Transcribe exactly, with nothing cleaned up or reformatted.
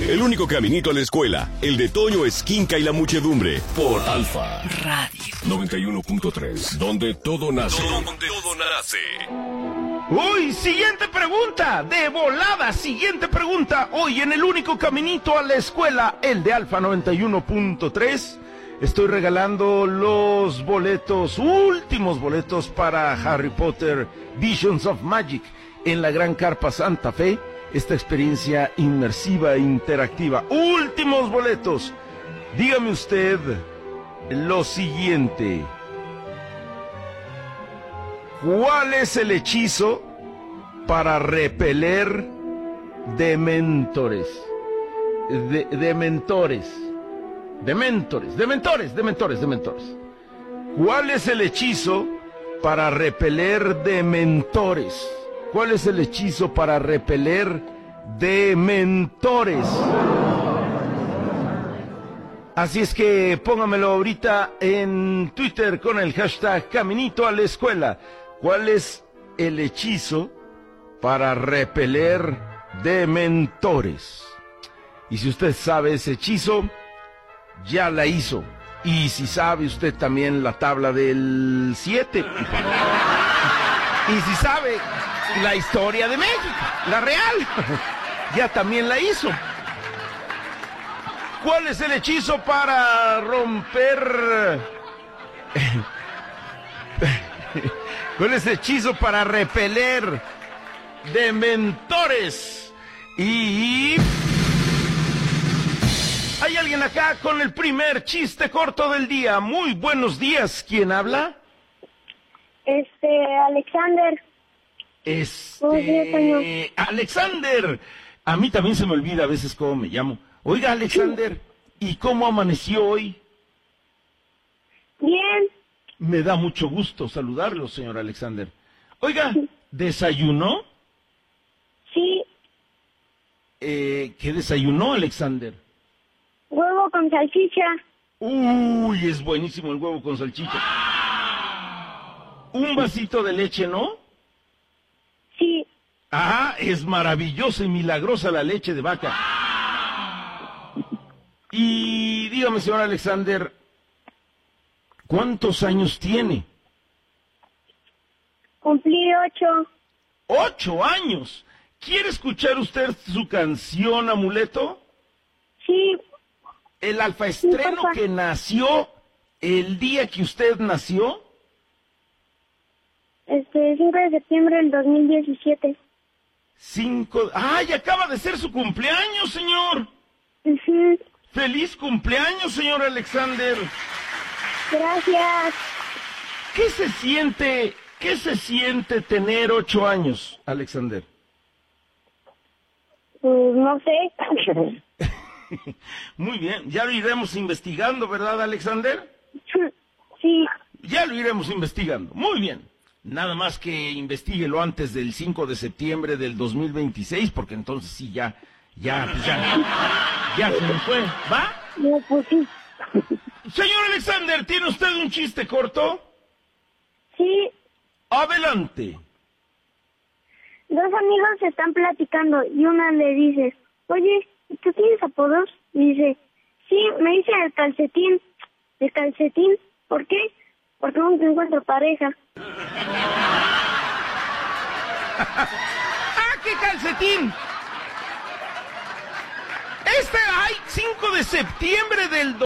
El único caminito a la escuela, el de Toño Esquinca y la muchedumbre, por Alfa Radio noventa y uno punto tres, donde todo nace. Donde todo nace. Uy, siguiente pregunta, de volada, siguiente pregunta. Hoy en el único caminito a la escuela, el de Alfa noventa y uno punto tres, estoy regalando los boletos, últimos boletos para Harry Potter Visions of Magic en la Gran Carpa Santa Fe. Esta experiencia inmersiva e interactiva. Últimos boletos. Dígame usted lo siguiente. ¿Cuál es el hechizo para repeler dementores? De, dementores. Dementores. Dementores, dementores, dementores. ¿Cuál es el hechizo para repeler dementores? ¿Cuál es el hechizo para repeler dementores? Así es que póngamelo ahorita en Twitter con el hashtag Caminito a la Escuela. ¿Cuál es el hechizo para repeler dementores? Y si usted sabe ese hechizo, ya la hizo. Y si sabe usted también la tabla del siete. Y si sabe la historia de México, la real, ya también la hizo. ¿Cuál es el hechizo para romper? ¿Cuál es el hechizo para repeler dementores? Y hay alguien acá con el primer chiste corto del día. Muy buenos días. ¿Quién habla? Este, Alexander. Este, Alexander. A mí también se me olvida a veces cómo me llamo. Oiga, Alexander, ¿y cómo amaneció hoy? Bien. Me da mucho gusto saludarlo, señor Alexander. Oiga, ¿desayunó? Sí. Eh, ¿qué desayunó, Alexander? Huevo con salchicha. Uy, es buenísimo el huevo con salchicha. Un vasito de leche, ¿no? Sí. Ah, es maravillosa y milagrosa la leche de vaca. Y dígame, señor Alexander, ¿cuántos años tiene? Cumplí ocho. ¡Ocho años! ¿Quiere escuchar usted su canción, Amuleto? Sí. El alfaestreno Sí, que nació el día que usted nació. Este, cinco de septiembre del dos mil diecisiete. Cinco... ¡Ay, acaba de ser su cumpleaños, señor! Uh-huh. ¡Feliz cumpleaños, señor Alexander! Gracias. ¿Qué se siente, qué se siente tener ocho años, Alexander? Pues no sé. Muy bien, ya lo iremos investigando, ¿verdad, Alexander? Sí. Ya lo iremos investigando, muy bien. Nada más que investiguelo antes del cinco de septiembre del dos mil veintiséis, porque entonces sí, ya, ya, pues ya, ya se me fue, ¿va? No, pues sí. Señor Alexander, ¿tiene usted un chiste corto? Sí. Adelante. Dos amigos están platicando y una le dice, oye, ¿tú tienes apodos? Y dice, sí, me dice el calcetín. ¿El calcetín? ¿Por qué? Porque nunca encuentro pareja. ¡Ah, qué calcetín! Este, ay, cinco de septiembre del